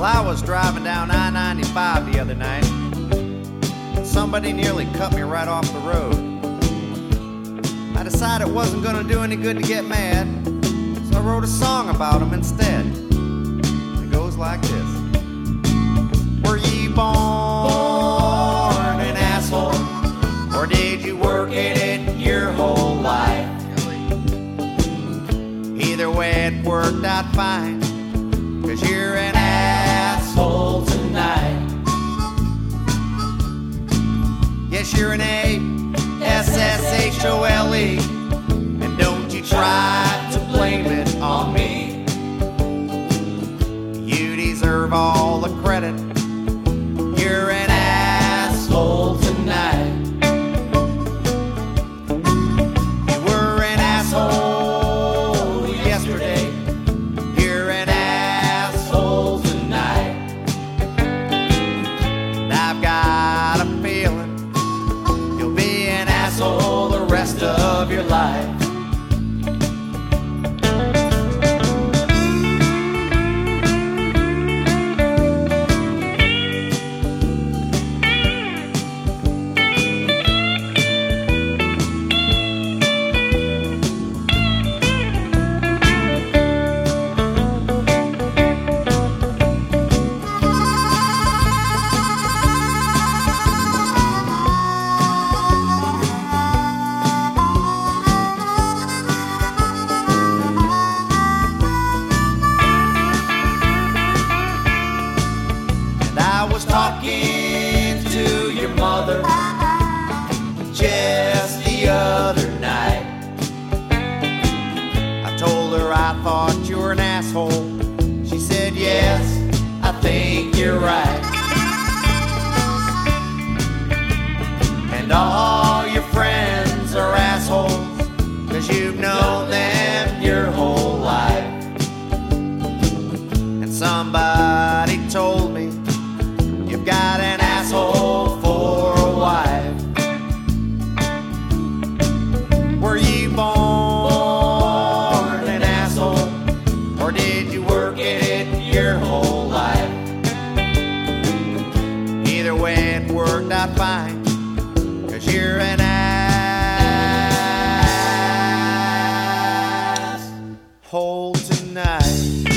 I was driving down I-95 the other night. Somebody nearly cut me right off the road. I decided it wasn't gonna do any good to get mad, so I wrote a song about him instead. It goes like this. Were ye born an asshole, or did you work at it your whole life? Either way it worked out fine, 'cause you're an asshole tonight. Yes, you're an A-S-S-H-O-L-E, and don't you try to blame it on me. You deserve all the credit. You're an asshole tonight. You were an asshole yesterday. You're an asshole tonight. And I've got a feeling you'll be an asshole the rest of your life. I was talking to your mother just the other night. I told her I thought you were an asshole. She said, yes, I think you're right. And all your friends are assholes, 'cause you've known them your whole life. And somebody told me you've got an asshole for a wife. Were you born an asshole, or did you work at it your whole life? Either way it worked out fine, 'cause you're an asshole tonight.